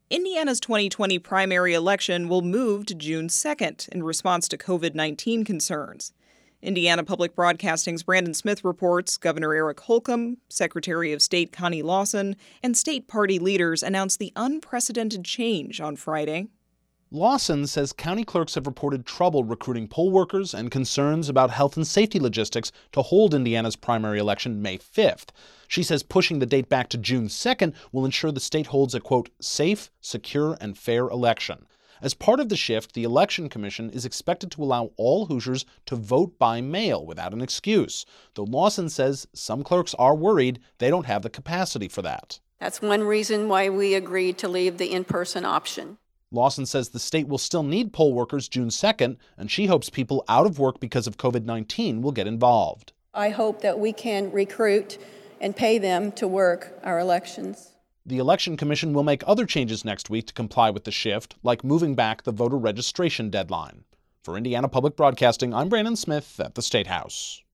Indiana's 2020 primary election will move to June 2nd in response to COVID-19 concerns. Indiana Public Broadcasting's Brandon Smith reports Governor Eric Holcomb, Secretary of State Connie Lawson, and state party leaders announced the unprecedented change on Friday. Lawson says county clerks have reported trouble recruiting poll workers and concerns about health and safety logistics to hold Indiana's primary election May 5th. She says pushing the date back to June 2nd will ensure the state holds a, quote, safe, secure, and fair election. As part of the shift, the Election Commission is expected to allow all Hoosiers to vote by mail without an excuse, though Lawson says some clerks are worried they don't have the capacity for that. That's one reason why we agreed to leave the in-person option. Lawson says the state will still need poll workers June 2nd, and she hopes people out of work because of COVID-19 will get involved. I hope that we can recruit and pay them to work our elections. The Election Commission will make other changes next week to comply with the shift, like moving back the voter registration deadline. For Indiana Public Broadcasting, I'm Brandon Smith at the State House.